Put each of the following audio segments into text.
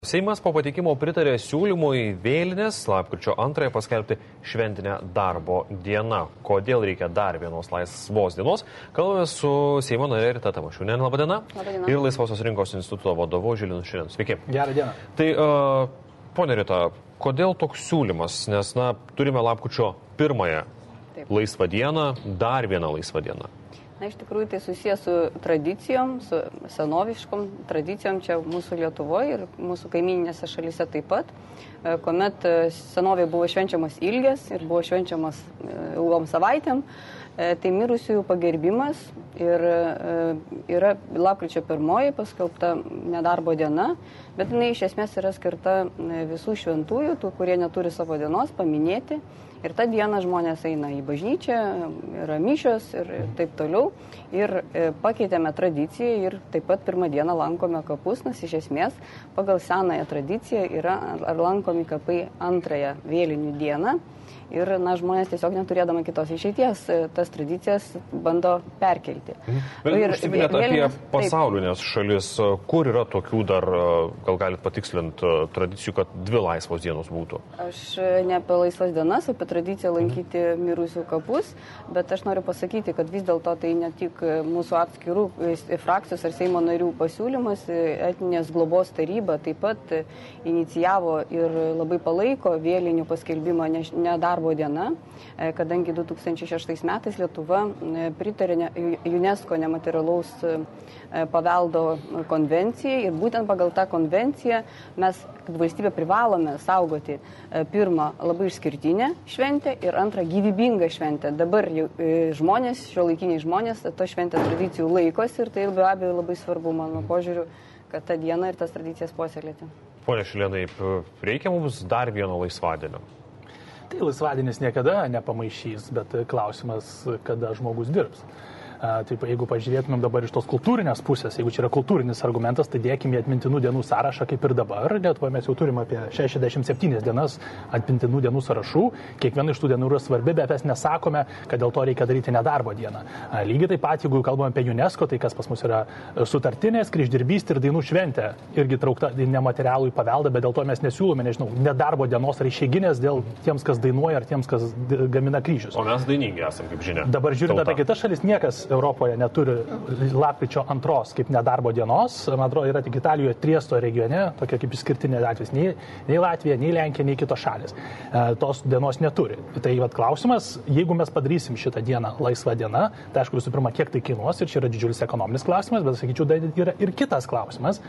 Seimas po pateikimo pritarė siūlymui vėlinės lapkričio 2 paskelbti šventinę darbo dieną. Kodėl reikia dar vienos laisvos dienos? Kalbame su Seimo narė Rita Tamašunienė. Labą dieną. Ir Laisvosios rinkos instituto vadovu Žilvinu Šilinu. Sveiki. Gerą dieną. Tai, ponė Rita, kodėl toks siūlymas? Nes, turime lapkričio 1 laisvą dieną, dar vieną laisvą dieną. Iš tikrųjų, tai susijęs su tradicijom, su senoviškom tradicijom čia mūsų Lietuvoje ir mūsų kaimininėse šalyse taip pat, kuomet senovėje buvo švenčiamas ilgės ir buvo švenčiamas ilgom savaitėm, tai mirusiųjų pagerbimas ir yra lapkričio 1 paskelbta nedarbo diena, bet jinai iš esmės yra skirta visų šventųjų, tų, kurie neturi savo dienos, paminėti. Ir tą dieną žmonės eina į bažnyčią, yra mišios ir taip toliau. Ir pakeitėme tradiciją ir taip pat 1 dieną lankome kapus, nes iš esmės pagal senąją tradiciją yra lankomi kapai 2 vėlinių dieną. Ir žmonės tiesiog neturėdama kitos išeities, tas tradicijas bando perkelti. Bet užsiminėt apie pasaulinės šalis, kur yra tokių dar, gal galit patikslinti, tradicijų, kad 2 laisvos dienos būtų? Aš ne apie laisvas dienas, apie tradiciją lankyti mirusių kapus, bet aš noriu pasakyti, kad vis dėlto tai ne tik mūsų atskirų frakcijos ar Seimo narių pasiūlymas, etninės globos taryba taip pat inicijavo ir labai palaiko vėlinių paskelbimą nedarbo diena, kadangi 2006 metais Lietuva pritarė UNESCO nematerialaus paveldo konvencijai ir būtent pagal tą konvenciją mes, kaip valstybė, privalome saugoti 1 labai išskirtinę šventę ir 2 gyvybingą šventę. Dabar žmonės, šiuolaikiniai žmonės, to šventės tradicijų laikosi ir tai be abejo labai svarbu mano požiūriu, kad tą dieną ir tas tradicijas puoselėti. Pone Šilenai, reikia mums dar vieno laisvadienio? Tai laisvadienis niekada nepamaišys, bet klausimas, kada žmogus dirbs. Taip, jeigu pažiūrėtumėm dabar iš tos kultūrinės pusės, jeigu čia yra kultūrinis argumentas, tai dėkime atmintinų dienų sąrašą kaip ir dabar. Lietuvoje mes jau turime apie 67 dienas atmintinų dienų sąrašų. Kiekviena iš tų dienų yra svarbi, bet mes nesakome, kad dėl to reikia daryti nedarbo dieną. Lygiai taip pat, jeigu kalbame apie UNESCO, tai kas pas mus yra sutartinės, kryždirbystė ir dainų šventė, irgi traukta į nematerialų į paveldą, bet dėl to mes nesiūlome, nedarbo dienos ar išeiginės dėl tiems, kas dainuoja ar tiems, kas gamina kryžius. O mes dainingi esame, kaip žinia. Dabar žiūrint apie kitas šalis, niekas Europoje neturi lapkričio 2 kaip nedarbo dienos. Man atrodo, yra tik Italijoje, Triesto regione, tokia kaip išskirtinė atvejs. Nei Latvija, nei Lenkija, nei kitos šalis tos dienos neturi. Tai klausimas, jeigu mes padarysim šitą dieną laisvą dieną, tai aišku, visų pirma, kiek tai kainuos, ir čia yra didžiulis ekonominis klausimas, bet sakyčiau, yra ir kitas klausimas.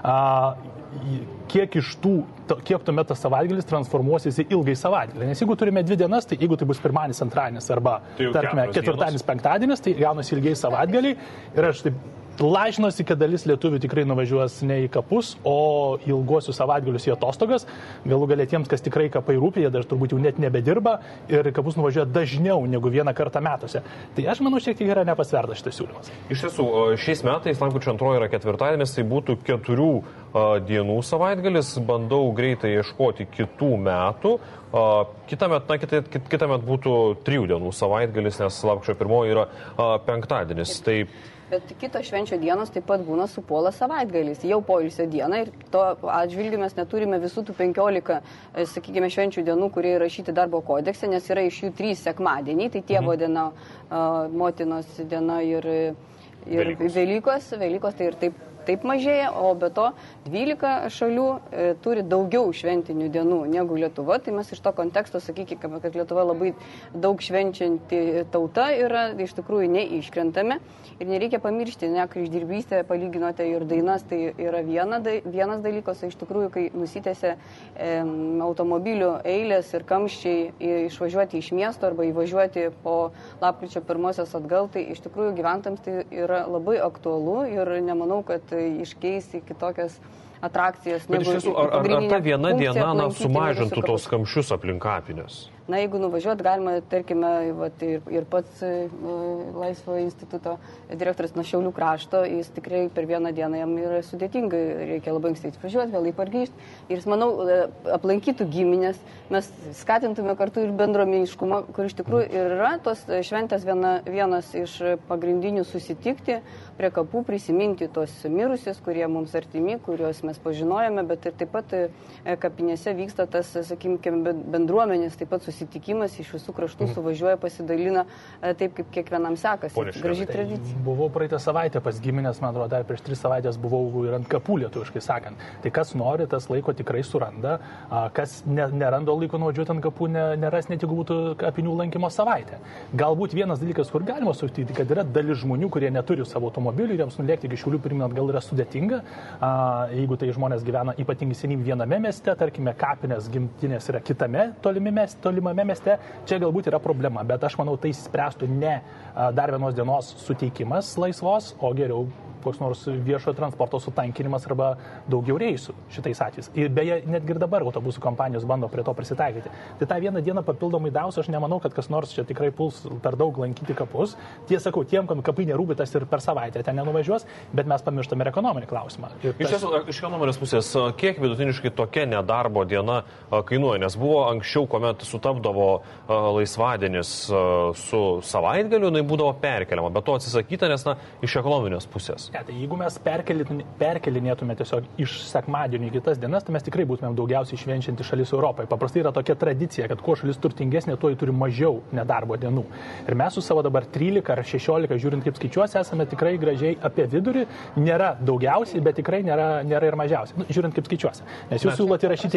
Kiek tuomet tas savaitgalis transformuosis į ilgai savaitgalį. Nes jeigu turime 2 dienas, tai jeigu tai bus pirmadienis, antradienis arba, tarkime, ketvirtadienis, penktadienis, tai gaunasi ilgai savaitgaliai. Ir aš taip lažinuosi, kad dalis lietuvių tikrai nuvažiuos ne į kapus, o ilguosius savaitgalius į atostogas. Galų galia tiems, kas tikrai kapai rūpi, jie dar turbūt jau net nebedirba ir kapus nuvažiuoja dažniau negu 1 kartą metuose. Tai aš manau, šiek tiek yra nepasvertas šitas siūlymas. Iš tiesų, šiais metais lapkričio 2 yra ketvirtadienis, tai būtų 4 dienų savaitgalis. Bandau greitai ieškoti kitų metų. Kitąmet būtų 3 dienų savaitgalis, nes lapkričio 1 yra penktadienis. Tai bet kitos švenčio dienos taip pat būna supuola savaitgalis, jau poilsio diena ir to atžvilgiu mes neturime visų tų 15, sakykime, švenčių dienų, kurie įrašyti darbo kodekse, nes yra iš jų 3 sekmadieniai, tai tėvo diena, motinos diena ir Velykos tai ir taip mažėja, o be to 12 šalių turi daugiau šventinių dienų negu Lietuva, tai mes iš to konteksto sakykime, kad Lietuva labai daug švenčianti tauta yra, iš tikrųjų neiškrentame ir nereikia pamiršti, kryždirbystę palyginote ir dainas, tai yra vienas dalykas, iš tikrųjų, kai nusitęsia automobilių eilės ir kamščiai išvažiuoti iš miesto arba įvažiuoti po lapkričio 1 atgal, tai iš tikrųjų gyventojams tai yra labai aktualu ir nemanau, kad iškeis į kitokias atrakcijas. Bet iš tiesų, ar ta viena diena sumažintų tos kamščius aplink kapines? Na, jeigu nuvažiuot, galima, tarkime, ir pats Laisvo instituto direktorius nuo Šiaulių krašto, jis tikrai per vieną dieną jam yra sudėtinga, reikia labai anksti atvažiuoti, vėlai pargrįžti. Ir jis, manau, aplankytų giminės, mes skatintume kartu ir bendruomeniškumą, kur iš tikrųjų ir yra tos šventės vienas iš pagrindinių susitikti prie kapų, prisiminti tos mirusius, kurie mums artimi, kuriuos mes mes pažinojome, bet ir taip pat kapinėse vyksta tas, sakykime, bendruomenės, taip pat susitikimas, iš visų kraštų suvažiuoja, pasidalina taip, kaip kiekvienam sekasi. Graži tradicija. Buvau praeitą savaitę pas giminės, man atrodo, dar prieš 3 savaitės buvau ir ant kapų, lietuviškai sakant. Tai kas nori, tas laiko tikrai suranda, kas nerando laiko nuvažiuoti ant kapų, neras net jeigu būtų kapinių lankymo savaitę. Galbūt vienas dalykas, kur galima sutikti, kad yra dalis žmonių, kurie neturi savo automobilių ir jiems nulėkti iki Šiaulių pirmyn atgal yra sudėtinga. Jeigu tai žmonės gyvena ypatingai seniai viename mieste, tarkime, kapinės gimtinės yra kitame tolimame mieste, čia galbūt yra problema, bet aš manau, tai spręstų ne dar vienos dienos suteikimas laisvos, o geriau koks nors viešojo transporto sutankinimas arba daugiau reisų šitais atvejais. Ir beje, netgi ir dabar autobusų kompanijos bando prie to prisitaikyti. Tai tą vieną dieną papildomai daus, aš nemanau, kad kas nors čia tikrai puls per daug lankyti kapus. Tiesą sakau, tiem, kam kapai nerūpi, tas ir per savaitę ten nenuvažiuos, bet mes pamirštame ir ekonominį klausimą. Iš ekonominės pusės, kiek vidutiniškai tokia nedarbo diena kainuoja? Nes buvo anksčiau, kuomet sutapdavo laisvadienis su savaitgaliu, jinai būdavo perkeliama, bet to atsisakyta, nes iš ekonominės pusės. Ne, tai jeigu mes perkelinėtume tiesiog iš sekmadienio į kitas dienas, tai mes tikrai būtumėm daugiausiai švenčianti šalis Europoje. Paprastai yra tokia tradicija, kad kuo šalis turtingesnė, tuo ji turi mažiau nedarbo dienų. Ir mes su savo dabar 13 ar 16, žiūrint kaip skaičiuosi, esame tikrai gražiai apie vidurį. Nėra daugiausiai, bet tikrai nėra ir mažiausiai. Žiūrint kaip skaičiuosi. Nes jūs siūlote rašyti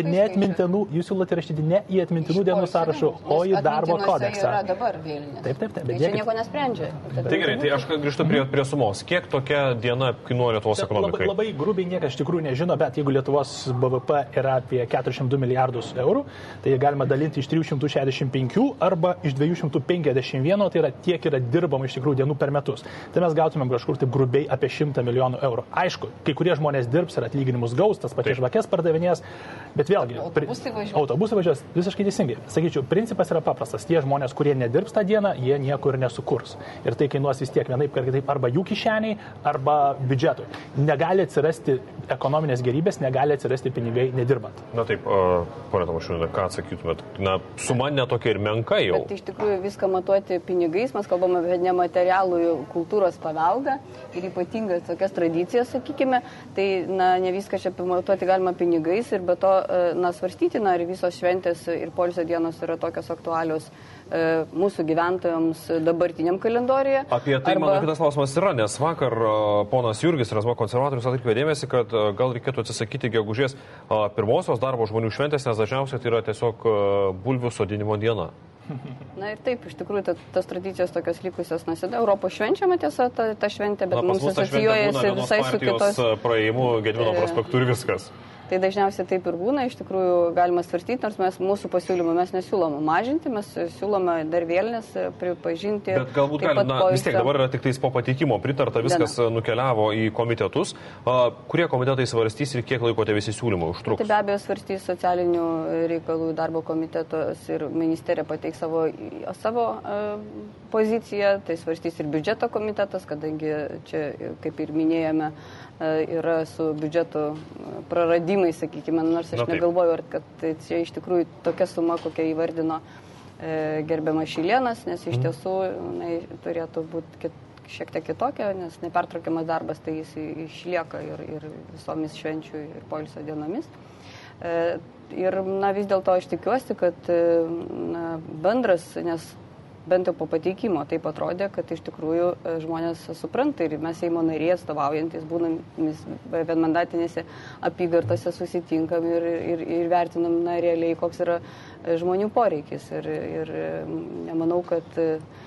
ne į atmintinų dienų sąrašų, o į darbo kodeksą. Taip. Bet čia nieko nesprendžia. Tai gerai, tai aš grįžtu prie sumos. Kiek tokia diena kainuoja Lietuvos ekonomikai? Labai grubiai niekas iš tikrųjų nežino, bet jeigu Lietuvos BVP yra apie 402 milijardus eurų, tai galima dalinti iš 365 arba iš 251, tai yra tiek yra dirbama iš tikrųjų dienų per metus. Tai mes gautumėm kažkur taip grubiai apie 100 milijonų eurų. Aišku, kai kurie žmonės dirbs ir atlyginimus gaus, tas pačias žvakės pardavinės, bet vėlgi autobusai važiuos visiškai teisingai. Sakyčiau, principas yra paprastas. Tie žmonės, kurie nedirbs tą dieną, jie niekur nesukurs. Ir tai kainuos vis tiek vienaip ar kitaip arba jų kišeniai, arba biudžetui. Negali atsirasti ekonominės gerybės, negali atsirasti pinigai nedirbant. Na taip, ponia Tamošiūniene, ką atsakytumėt? Suma netokia ir menka jau. Bet iš tikrųjų viską matuoti pinigais, mes kalbame apie nematerialų kultūros paveldą ir ypatingai tokias tradicijas, sakykime, tai ne viską čia pamatuoti galima pinigais ir be to svarstyti, ar visos šventės ir poilsio dienos yra tokios aktualios mūsų gyventojams dabartiniam kalendoriuje. Apie tai mano kitas klausimas yra, nes vakar ponas Jurgis, Razmo konservatorius, atkreipė dėmesį, kad gal reikėtų atsisakyti gegužės pirmosios darbo žmonių šventės, nes dažniausiai tai yra tiesiog bulvių sodinimo diena. Na ir taip, iš tikrųjų, tas tradicijos tokios likusios nesėda. Europos švenčiama tiesa ta šventė, bet mums asocijuojasi visai su kitos praėjimu Gedimino prospektu ir viskas. Tai dažniausiai taip ir būna, iš tikrųjų galima svarstyti, nors mūsų pasiūlymą mes nesiūlome mažinti, mes siūlome dar vėlinės pripažinti. Bet galbūt vis tiek dabar yra tik tais po pateikimo pritarta, viskas nukeliavo į komitetus. Kurie komitetai svarstys ir kiek laiko tie visi siūlymai užtruks? Tai be abejo svarstys socialinių reikalų darbo komitetos ir ministerija pateiks savo poziciją, tai svarstys ir biudžeto komitetas, kadangi čia, kaip ir minėjome, yra su biudžeto praradimai, sakykime, nors aš negalvoju, kad čia iš tikrųjų tokia suma, kokia įvardino gerbiamas Šilėnas, nes iš tiesų turėtų būti šiek tiek kitokia, nes nepertraukiamas darbas, tai jis išlieka ir visomis švenčių ir poilsio dienomis. Ir vis dėlto aš tikiuosi, kad bendras, nes bent jau po pateikimo taip atrodė, kad iš tikrųjų žmonės supranta ir mes Seimo nariai atstovaujantis, būnamis vienmandatinėse apygardose susitinkam ir vertinam realiai, koks yra žmonių poreikis. Ir nemanau, kad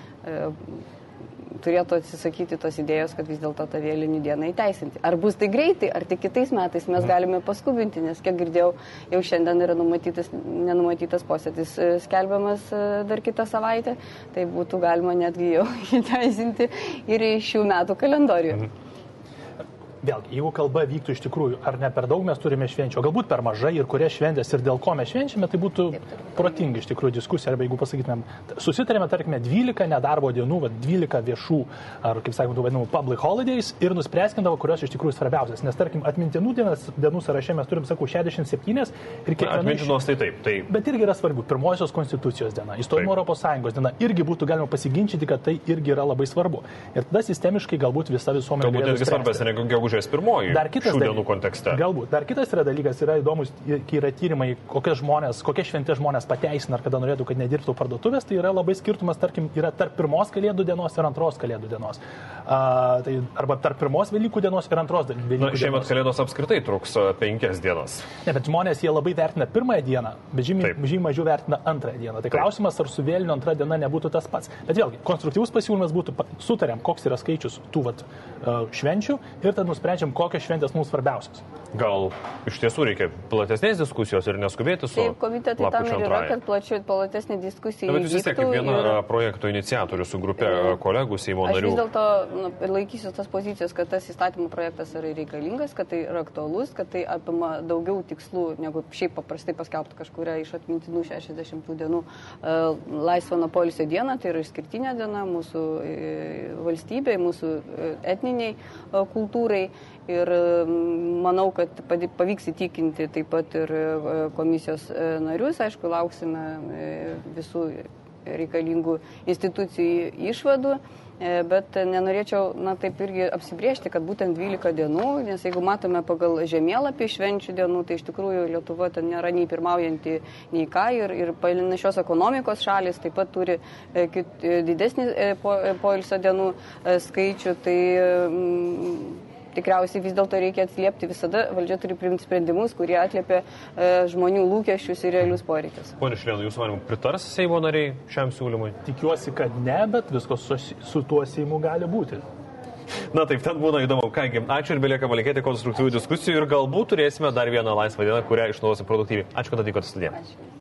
turėtų atsisakyti tos idėjos, kad vis dėlto tą vėlinių dieną įteisinti. Ar bus tai greitai, ar tik kitais metais mes galime paskubinti, nes kiek girdėjau, jau šiandien yra nenumatytas posėdis skelbiamas dar kitą savaitę, tai būtų galima netgi jau įteisinti ir į šių metų kalendorių. Vėlgi, jeigu kalba vyktų iš tikrųjų, ar ne per daug mes turime švenčių, o galbūt per mažai ir kurias šventės ir dėl ko mes švenčiame, tai būtų protinga iš tikrųjų diskusija. Arba jeigu pasakytumėm, susitarėme, tarkime, 12 nedarbo dienų, 12 viešų, ar kaip sakome, vadinamų public holidays ir nuspręskindavo, kurios iš tikrųjų svarbiausias. Nes, tarkim, atmintinų dienų sąraše mes turim, sakau, 67 ir kiekviena. Atmintinos tai taip. Bet irgi yra svarbu. Pirmosios konstitucijos diena, įstojimo Europos Sąjungos diena, irgi būtų galima pasiginčyti, kad tai irgi yra labai svarbu. Ir tada sistemiškai galbūt visa visuomenė. Galbūt netgi svarbesnė negu gegužės 1 šių dienų kontekste. Galbūt. Dar kitas yra dalykas, yra įdomus, kai yra tyrimai, kokie šventė žmonės pateisina, ar kada norėtų, kad nedirbtų parduotuvės, tai yra labai skirtumas, tarkim, yra tarp pirmos Kalėdų dienos ir antros Kalėdų dienos. Tai arba tarp pirmos Velykų dienos ir antros Velykų dienos. Šiemet Kalėdos apskritai truks 5 dienas. Ne, bet žmonės jie labai vertina pirmąją dieną, bet žymiai mažiau vertina antrąją dieną. Tai klausimas, ar su vėliniu antra diena nebūtų tas pats. Bet vėlgi, konstruktyvus pasiūlymas būtų, sutarėm, koks yra skaičius tų švenčių ir tada nusprendžiam, kokios šventės mums svarbiausios. Gal iš tiesų reikia platesnės diskusijos ir neskubėti su Taip, komitetai tam ir yra, kad platesnė diskusija. Bet jūs vis tiek kaip viena projekto iniciatorių su grupė kolegų Seimo narių. Aš vis dėlto laikysiu tas pozicijas, kad tas įstatymų projektas yra reikalingas, kad tai yra aktualus, kad tai apima daugiau tikslų, negu šiaip paprastai paskelbti kažkuria iš atmintinų 60 dienų laisvą nuo poilsio dieną, tai yra išskirtinė diena mūsų valstybei, mūsų etniniai kultūrai. Ir manau, kad pavyks įtikinti taip pat ir komisijos narius. Aišku, lauksime visų reikalingų institucijų išvadų, bet nenorėčiau, taip irgi apsibriežti, kad būtent 12 dienų, nes jeigu matome pagal žemėlapį švenčių dienų, tai iš tikrųjų Lietuva ten nėra nei pirmaujanti, nei ką, ir panašios ekonomikos šalis taip pat turi didesnį poilsio dienų skaičių, tai tikriausiai vis dėlto reikia atsiliepti, visada valdžia turi priimti sprendimus, kurie atliepia žmonių lūkesčius ir realius poreikius. Pone Šilėnai, jūs manim pritars Seimo nariai šiam siūlymui? Tikiuosi, kad ne, bet viskas su tuo Seimu gali būti. Na taip, ten būna įdomu. Kągi, ačiū ir belieka palinkėti konstruktyvių diskusijų ir galbūt turėsime dar vieną laisvą dieną, kurią išnaudosim produktyviai. Ačiū, kad atvykote į studiją.